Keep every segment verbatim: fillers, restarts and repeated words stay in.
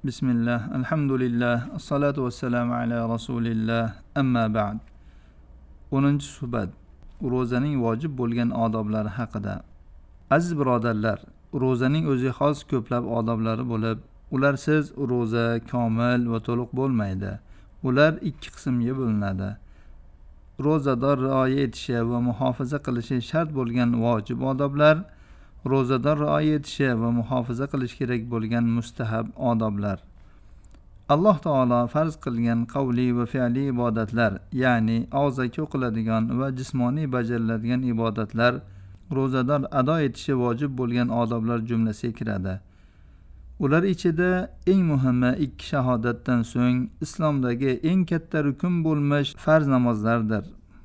Bismillah, alhamdulillah, assalatu vassalamu ala rasulillah, amma ba'd. o'ninchi suhbat. Ro'zaning vojib bo'lgan odoblari haqida. Aziz birodarlar, ro'zaning o'ziga xos ko'plab odoblari bo'lib, ularsiz ro'za komil va to'liq bo'lmaydi. Ular ikki qismga bo'linadi. Ro'zador rioya etishi va muhofaza qilishi shart bo'lgan vojib odoblar, ro'zador rioya etishi va muhofaza qilish kerak bo'lgan mustahab odoblar. Alloh taolo farz qilgan qavli va fe'li ibodatlar, ya'ni og'zaki o'qiladigan va jismoniy bajariladigan ibodatlar ro'zador ado etishi vojib bo'lgan odoblar jumlasiga kiradi. Ular ichida eng muhimi ikki shahodatdan so'ng islomdagi eng katta rukun bo'lmish farz namozlardir.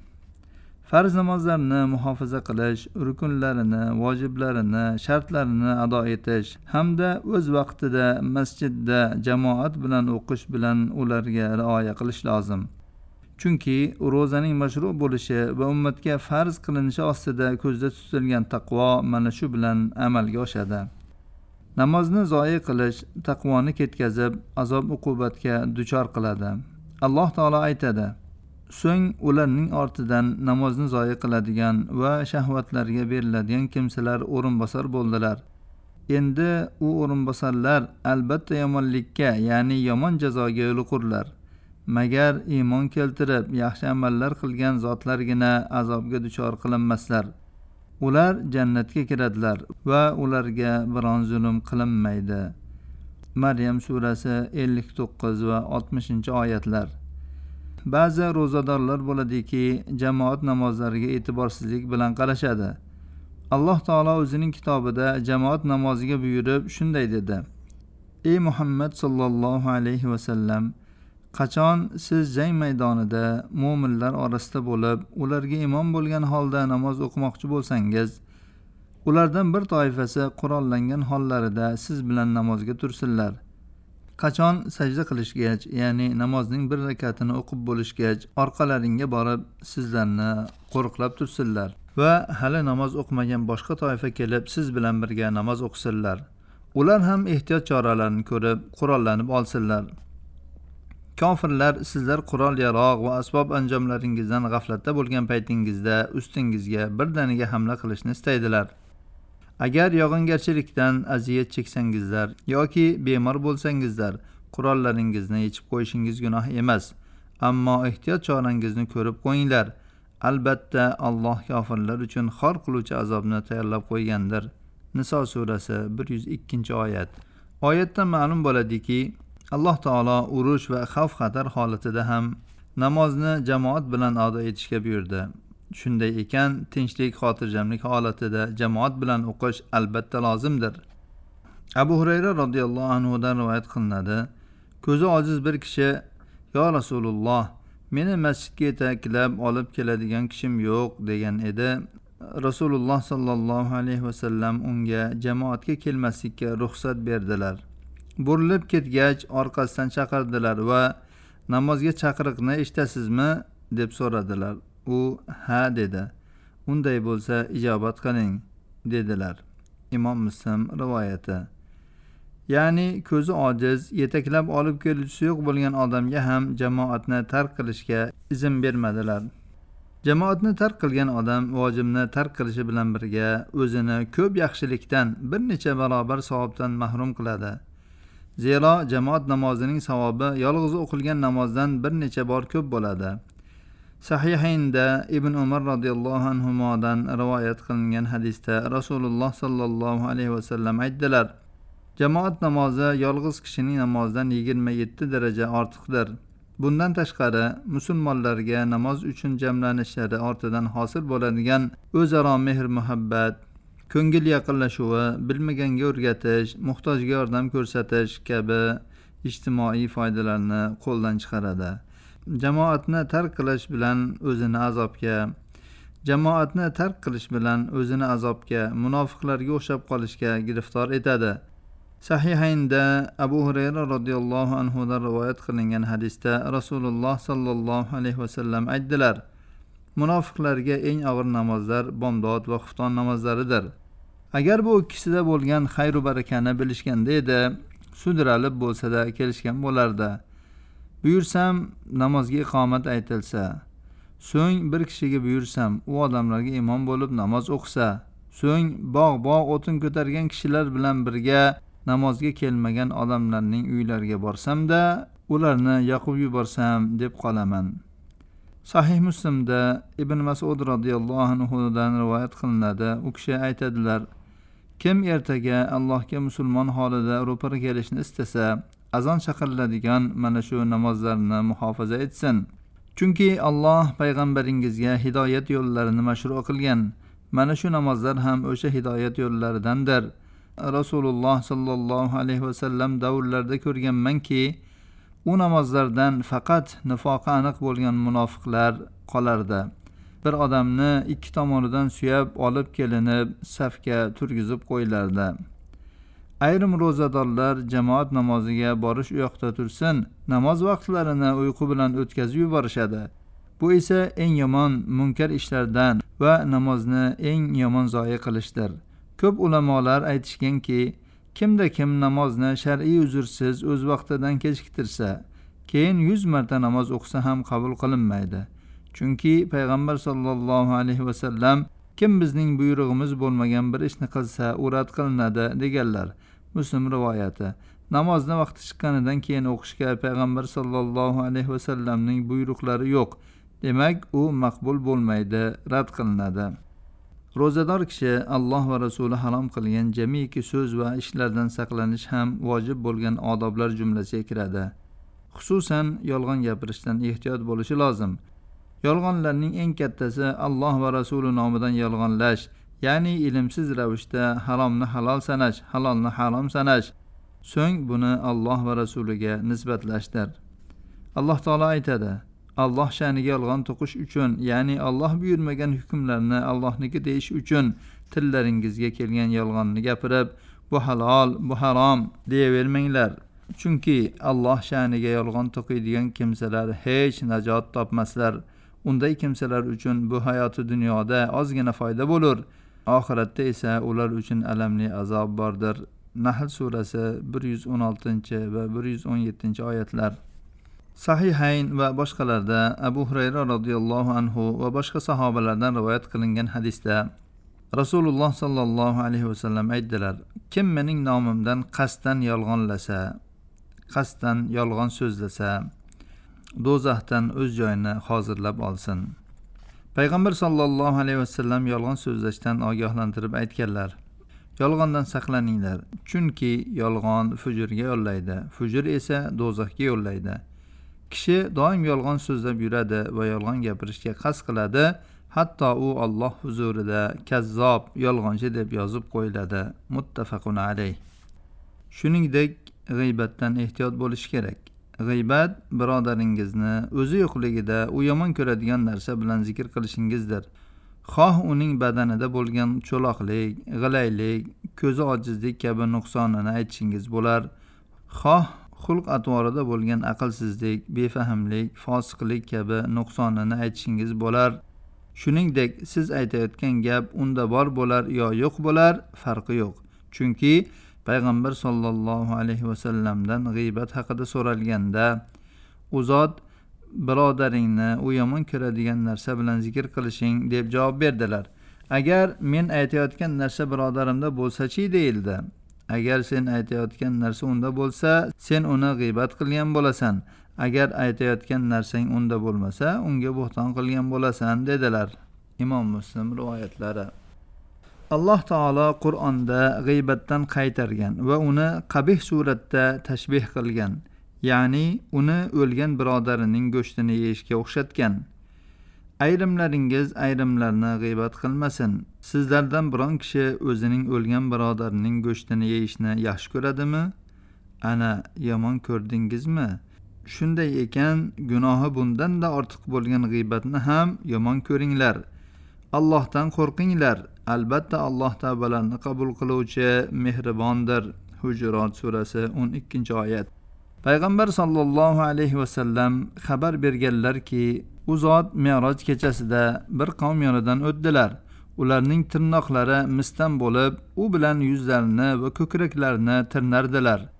Farz namozlarni muhofaza qilish, rukunlarini, vojiblarini, shartlarini ado etish hamda o'z vaqtida masjidda jamoat bilan o'qish bilan ularga rioya qilish lozim. Chunki ro'zaning mashru' bo'lishi va ummatga farz qilinishi ostida ko'zda tutilgan taqvo mana shu bilan amalga oshadi. Namozni zoyi qilish taqvoni ketkazib, azob uqubatga duchor qiladi. Alloh taolo aytadi: so'ng ularning ortidan namozni zoyi qiladigan va shahvatlarga beriladigan kimsalar o'rinbosar bo'ldilar. Endi u o'rinbosarlar albatta yomonlikka, ya'ni yomon jazoga yo'liqurlar. Magar iymon keltirib, yaxshi amallar qilgan zotlargina azobga duchor qilinmaslar. Ular jannatga kiradilar va ularga biron zulm qilinmaydi. Maryam surasi ellik to'qqiz va oltmishinchi oyatlar. Ba'zi ro'zadorlar bo'ladiki, jamoat namozlariga e'tiborsizlik bilan qarashadi. Alloh taolo o'zining kitobida jamoat namoziga buyurib shunday dedi: Ey Muhammad sallallohu alayhi va sallam, qachon siz jang maydonida mu'minlar orasida bo'lib, ularga imom bo'lgan holda namoz o'qimoqchi bo'lsangiz, ulardan bir toifasi qurollangan hollarida siz bilan namozga tursinlar. Qachon sajda qilishgach, ya'ni namozning bir rakatini o'qib bo'lishgach, orqalaringga borib sizlarni qo'riqlab tursinlar va hali namoz o'qimagan boshqa toifa kelib siz bilan birga namoz o'qisinlar. Ular ham ehtiyot choralarini ko'rib, qurollanib olsinlar. Kofirlar sizlar qurol-yarog' va asbob anjomlaringizdan g'aflatda bo'lgan paytingizda ustingizga birdaniga hamla qilishni istaydilar. Agar yog'ingarchilikdan aziyat cheksangizlar yoki bemor bo'lsangizlar, qurollaringizni yechib qo'yishingiz gunoh emas. Ammo ehtiyot chorangizni ko'rib qo'yinglar. Albatta Alloh kofirlar uchun xor qiluvchi azobni tayyorlab qo'ygandir. Niso surasi bir yuz ikkinchi oyat. Oyatdan ma'lum bo'ladiki, Alloh taolo urush va xavf-xatar holatida ham namozni jamoat bilan ado etishga buyurdi. Shunday ekan, tinchlik, xotirjamlik holatida jamoat bilan o'qish albatta lozimdir. Abu Hurayra radhiyallohu anhu dan rivoyat qilinadi. Ko'zi ojiz bir kishi: "Ya Rasululloh, meni masjidga yetaklab olib keladigan kishim yo'q" degan edi. Rasululloh sallallohu alayhi va sallam unga jamoatga kelmaslikka ruxsat berdilar. Burilib ketgach, orqasidan chaqirdilar va namozga chaqiriqni eshitasizmi deb so'radilar. U ha dedi. Unday bo'lsa ijobat qiling dedilar. Imom Muslim rivoyati. Ya'ni ko'zi ojiz, yetaklab olib keluvchisi yo'q bo'lgan odamga ham jamoatni tark qilishga izn bermadilar. Jamoatni tark qilgan odam vojibni tark qilishi bilan birga o'zini ko'p yaxshilikdan bir necha barobar savobdan mahrum qiladi. Zero jamoat namozining savobi yolg'iz o'qilgan namozdan bir necha bor ko'p bo'ladi. Sahihaynda Ibn Umar radhiyallohu anhudan rivoyat qilingan hadisda Rasululloh sallallohu alayhi va sallam aytdilar: jamoat namozi yolg'iz kishining namozidan yigirma yetti daraja ortiqdir. Bundan tashqari, musulmonlarga namoz uchun jamlanishlari ortidan hosil bo'ladigan o'zaro mehr-muhabbat, ko'ngil yaqinlashuvi, bilmaganga o'rgatish, muhtojga yordam ko'rsatish kabi ijtimoiy foydalarni qo'ldan chiqaradi. Jamoatni tark qilish bilan o'zini azobga, jamoatni tark qilish bilan o'zini azobga, munofiqlarga o'xshab qolishga giriftor etadi. Sahihaynda Abu Hurayra radhiyallohu anhu dan rivoyat qilingan hadisda Rasululloh sallallohu alayhi va sallam aytdilar: munofiqlarga eng og'ir namozlar bomdod va xufton namozlaridir. Agar bu ikkisida bo'lgan xayr va barakani bilishganda edi, sudralib bo'lsa-da kelishgan bo'lardi. Buyursam namozga iqomat aytilsa, so'ng bir kishiga buyursam u odamlarga imom bo'lib namoz o'qisa, so'ng bog'-bog' o'tin ko'targan kishilar bilan birga namozga kelmagan odamlarning uylariga borsam-da, ularni yoqib yuborsam deb qolaman. Sahih Muslimda Ibn Mas'ud radhiyallohu anhu dan rivoyat qilinadi. U kishi aytadilar: kim ertaga Allohga musulmon holida ro'para kelishni istasa, azon chaqiriladigan mana shu namozlarni muhofaza etsin. Chunki Alloh payg'ambaringizga hidoyat yo'llarini mashru qilgan. Mana shu namozlar ham o'sha hidoyat yo'llaridandir. Rasululloh sallallohu alayhi va sallam davrlarida ko'rganmanki, u namozlardan faqat nifoqi aniq bo'lgan munofiqlar qolardi. Bir odamni ikki tomonidan suyab olib kelinib, safga turgizib qo'yilardi. Ayrim ro'zadorlar jamoat namoziga borish u yoqda tursin, namoz vaqtlarini uyqu bilan o'tkazib yuborishadi. Bu esa eng yomon munkar ishlardan va namozni eng yomon zoya qilishdir. Ko'p ulamolar aytishganki, kimda kim namozni shar'iy uzursiz o'z vaqtidan kechiktirsa, keyin yuz marta namoz o'qisa ham qabul qilinmaydi. Chunki payg'ambar sollallohu alayhi va sallam kim bizning buyrug'imiz bo'lmagan bir ishni qilsa, u rad qilinadi deganlar. Muslim rivoyati. Namozni vaqti chiqqanidan keyin o'qishga payg'ambar sollallohu alayhi va sallamning buyruqlari yo'q. Demak, u maqbul bo'lmaydi, rad qilinadi. Ro'zador kishi Alloh va Rasuli harom qilgan jamiki so'z va ishlardan saqlanish ham vojib bo'lgan odoblar jumlasiga kiradi. Xususan, yolg'on gapirishdan ehtiyot bo'lishi lozim. Yolg'onlarning eng kattasi Alloh va Rasuli nomidan yolg'onlash, ya'ni ilmsiz ravishda haromni halol sanash, halolni harom sanash, so'ng buni Alloh va Rasuliga nisbatlashdir. Alloh taolo aytadi: Alloh sha'niga yolg'on to'qish uchun, ya'ni Alloh buyurmagan hukmlarni Allohniki deyish uchun tillaringizga kelgan yolg'onni gapirib, bu halol, bu harom deyavermanglar. Chunki Alloh sha'niga yolg'on to'qiydigan kimsalar hech najot topmaslar. Unday kimsalar uchun bu hayoti dunyoda ozgina foyda bo'lur, oxiratda esa ular uchun alamli azob bordir. Nahl surasi bir yuz o'n oltinchi va bir yuz o'n yettinchi oyatlar. Sahihayn va boshqalarda Abu Hurayra radhiyallohu anhu va boshqa sahobalardan rivoyat qilingan hadisda Rasululloh sallallohu alayhi va sallam aytdilar: kim mening nomimdan qasddan yolg'onlasa, qasddan yolg'on so'zlasa, do'zaxdan o'z joyini hozirlab olsin. Payg'ambar sallallohu alayhi va sallam yolg'on so'zlashdan ogohlantirib aytganlar: yolg'ondan saqlaninglar, chunki yolg'on fujurga yo'llaydi, fujur esa do'zaxga yo'llaydi. Kishi doim yolg'on so'zlab yuradi va yolg'on gapirishga qasd qiladi, hatto u Alloh huzurida kazzob, yolg'onchi deb yozib qo'yiladi. Muttafaqun alayh. Shuningdek, g'iybatdan ehtiyot bo'lish kerak. G'iybat birodaringizni o'zi yo'qligida u yomon ko'radigan narsa bilan zikr qilishingizdir. Xoh uning badanida bo'lgan cho'loqlik, g'ilaylik, ko'zi ojizlik kabi nuqsonini aytishingiz bo'lar. Xoh xulq atvorida bo'lgan aqlsizlik, befahmlik, fosiqlik kabi nuqsonini aytishingiz bo'lar. Shuningdek, siz aytayotgan gap unda bor bo'lar yo yo'q bo'lar, farqi yo'q. Chunki payg'ambar sollallohu alayhi va sallamdan g'iybat haqida so'ralganda, u zot birodaringni u yomon ko'radigan narsa bilan zikr qilishing deb javob berdilar. Agar men aytayotgan narsa birodarimda bo'lsa-chi deyildi. Agar sen aytayotgan narsa unda bo'lsa, sen uni g'iybat qilgan bo'lasan. Agar aytayotgan narsang unda bo'lmasa, unga bo'xton qilgan bo'lasan dedilar. Imom Muslim rivoyatlari. Alloh taolo Qur'onda g'iybatdan qaytargan va uni qabih suratda tashbih qilgan, ya'ni uni o'lgan birodarining go'shtini yeyishga o'xshatgan. Ayrimlaringiz ayrimlarni g'iybat qilmasin. Sizlardan biron kishi o'zining o'lgan birodarining go'shtini yeyishni yaxshi ko'radimi? Ana yomon ko'rdingizmi? Shunday ekan, gunohi bundan da ortiq bo'lgan g'iybatni ham yomon ko'ringlar. Allohdan qo'rqinglar. Albatta Alloh tavbalarni qabul qiluvchi mehribondir. Hujurat surasi o'n ikkinchi oyat. Payg'ambar sallallohu alayhi va sallam xabar berganlarki, u zot Mi'roj kechasida bir qavm yonidan o'tdilar. Ularning tirnoqlari misdan bo'lib, u bilan yuzlarini va ko'kraklarini tirnardilar.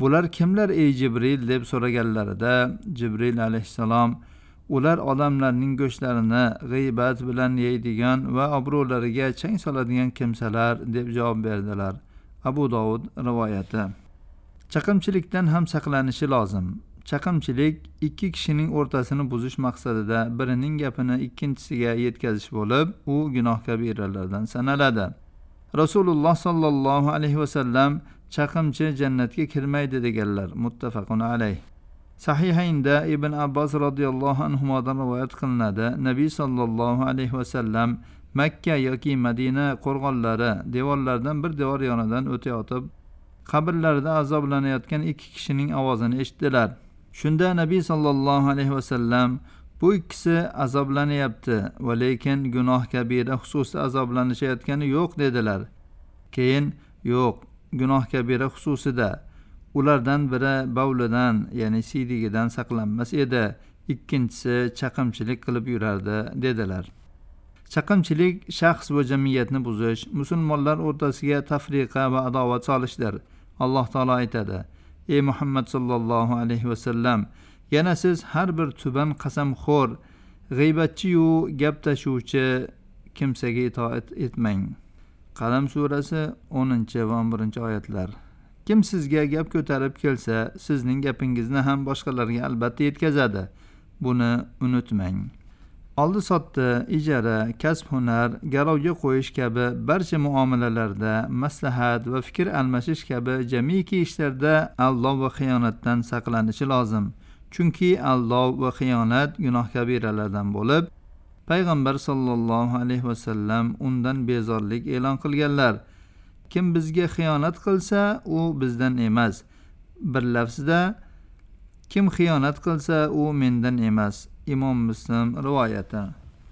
bular kimlar ey Jibril deb so'raganlarida Jibril alayhissalom ular odamlarning go'shtlarini g'iybat bilan yeydigan va obro'lariga chang soladigan kimsalar deb javob berdilar. Abu Dovud rivoyati. Chaqimchilikdan ham saqlanishi lozim. Chaqimchilik ikki kishining o'rtasini buzish maqsadida birining gapini ikkinchisiga yetkazish bo'lib, u gunoh kabiralardan sanaladi. Rasululloh sallallohu alayhi vasallam chaqimchi jannatga kirmaydi deganlar. Muttafaqun alayh. Sahihaynda Ibn Abbos radhiyallohu anhudan rivoyat qilinadi. Nabiy sallallohu alayhi vasallam Makka yoki Madina qo'rg'onlari devorlardan bir devor yonidan o'tayotib, qabrlarida azoblanayotgan ikki kishining ovozini eshitdilar. Shunda Nabiy sallallohu alayhi vasallam bu ikkisi azoblanyapti va lekin gunoh kabira xususida azoblanishayotgani yo'q dedilar. Keyin yo'q, gunoh kabira xususida ulardan biri bavlidan, ya'ni siydigidan saqlanmas edi, ikkinchisi chaqimchilik qilib yurardi dedilar. Chaqimchilik shaxs va jamiyatni buzish, musulmonlar o'rtasiga tafriqa va adovat solishdir. Alloh taolo aytadi: Ey Muhammad sallallohu alayhi vasallam, yana siz har bir tuban qasamxo'r, g'iybatchi-yu gap tashuvchi kimsaga itoat etmang. Qalam surasi o'ninchi va o'n birinchi oyatlar. Kim sizga gap ko'tarib kelsa, sizning gapingizni ham boshqalarga albatta yetkazadi. Buni unutmang. Oldi-sotdi, ijara, kasb-hunar, garovga qo'yish kabi barcha muomalalarda maslahat va fikr almashish kabi jamiki ishlarda aldov va xiyonatdan saqlanishi lozim. Chunki aldov va xiyonat gunoh kabiralardan bo'lib, payg'ambar sallallohu alayhi vasallam undan bezorlik e'lon qilganlar. Kim bizga xiyonat qilsa, u bizdan emas. Bir lafzda kim xiyonat qilsa, u mendan emas. Imom Muslim rivoyati.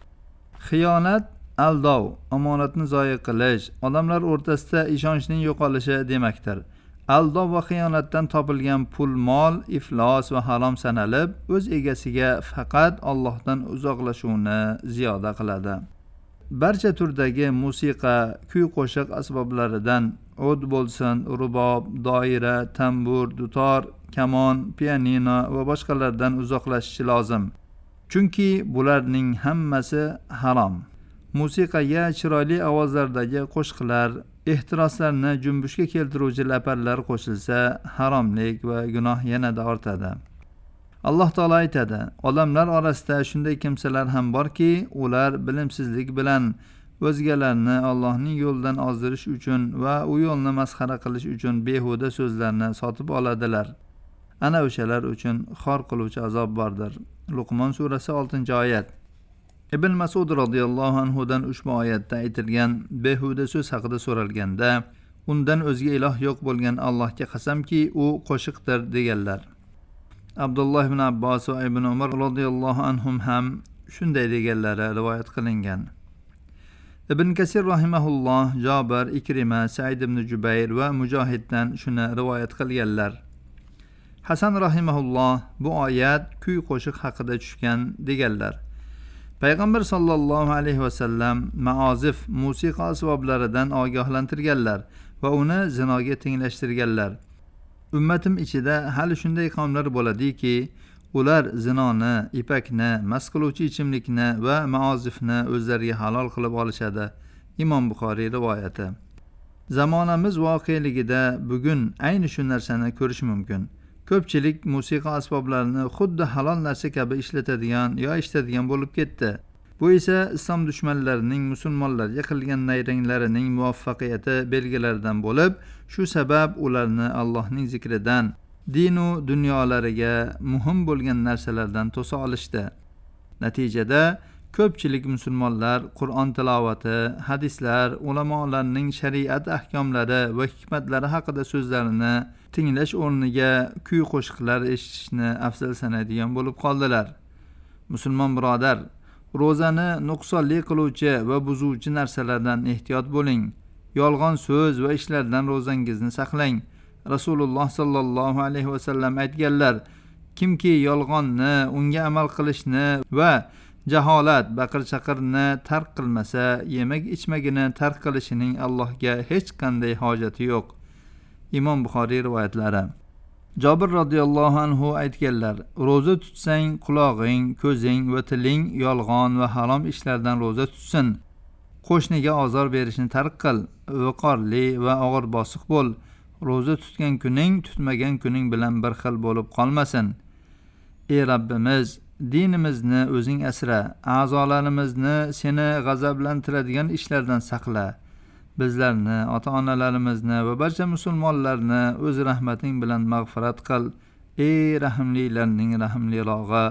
Xiyonat aldov, omonatni zoya qilish, odamlar o'rtasida ishonchning yo'qolishi demakdir. Aldov va xiyonatdan topilgan pul, mol, iflos va harom sanalib, o'z egasiga faqat Allohdan uzoqlashuvni ziyoda qiladi. Barcha turdagi musiqa, kuy-qo'shiq asboblaridan ud bo'lsin, rubob, doira, tambur, dutor, kamon, pianino va boshqalardan uzoqlashish lozim. Chunki bularning hammasi harom. Musiqaga chiroyli ovozlardagi qo'shiqlar, ehtiroslarni junbushga keltiruvchi laparlar qo'shilsa, haromlik va gunoh yanada ortadi. Alloh taolo aytadi: odamlar orasida shunday kimsalar ham borki, ular bilimsizlik bilan o'zgalarni Allohning yo'lidan ozdirish uchun va u yo'lni masxara qilish uchun behuda so'zlarni sotib oladilar. Ana o'shalar uchun xor qiluvchi azob bordir. Luqmon surasi oltinchi oyat. Ibn Mas'ud radhiyallohu anhudan ushbu oyatda aytilgan behuda so'z haqida so'ralganda, undan o'zga iloh yo'q bo'lgan Allohga qasamki, u qo'shiqdir deganlar. Abdulloh ibn Abbos va Ibn Umar radhiyallohu anhum ham shunday deganlari rivoyat qilingan. Ibn Kasir rahimahulloh Jabir, Ikrima, Sa'id ibn Jubayr va Mujohiddan shuni rivoyat qilganlar. Hasan rahimahulloh bu oyat kuy qo'shiq haqida tushgan deganlar. Payg'ambar sallallohu alayhi vasallam maozif, musiqa asboblaridan ogohlantirganlar va uni zinoga tenglashtirganlar. Ummatim ichida hali shunday qavmlar bo'ladiki, ular zinoni, ipakni, mast qiluvchi ichimlikni va maozifni o'zlariga halol qilib olishadi. Imom Buxoriy rivoyati. Zamonamiz voqeligida bugun ayni shu narsani ko'rish mumkin. Ko'pchilik musiqa asboblarini xuddi halol narsa kabi ishlatadigan yo eshitadigan bo'lib ketdi. Bu esa islom dushmanlarining musulmonlarga qilgan nayranglarining muvaffaqiyati belgilaridan bo'lib, shu sabab ularni Allohning zikridan, dinu dunyolariga muhim bo'lgan narsalardan to'sa olishdi. Natijada ko'pchilik musulmonlar Qur'on tilovati, hadislar, ulamolarning shariat ahkomlari va hikmatlari haqida so'zlarini tinglash o'rniga kuy qo'shiqlar eshitishni afzal sanaydigan bo'lib qoldilar. Musulmon birodar, ro'zani nuqsonli qiluvchi va buzuvchi narsalardan ehtiyot bo'ling. Yolg'on so'z va ishlardan ro'zangizni saqlang. Rasululloh sallallohu alayhi vasallam aytganlar: kimki yolg'onni, unga amal qilishni va jaholat, baqir-chaqirni tark qilmasa, yemak-ichmagini tark qilishining Allohga hech qanday hojati yo'q. Imom Buxoriy rivoyatlari. Jabir radhiyallohu anhu aytganlar: ro'za tutsang qulog'ing, ko'zing va tiling yolg'on va harom ishlardan ro'za tutsin. Qo'shniga ozor berishni tark qil, viqorli va og'ir bosiq bo'l. Ro'za tutgan kuning tutmagan kuning bilan bir xil bo'lib qolmasin. Ey Rabbimiz, dinimizni o'zing asra, a'zolarimizni seni g'azablantiradigan ishlardan saqla. Bizlarni, ota-onalarimizni va barcha musulmonlarni o'z rahmating bilan mag'firat qil. Ey rahimlilarning rahimlirog'i,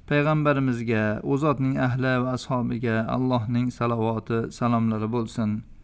payg'ambarimizga, u zotning ahli va ashabiga Allohning salovati, salomlari bo'lsin.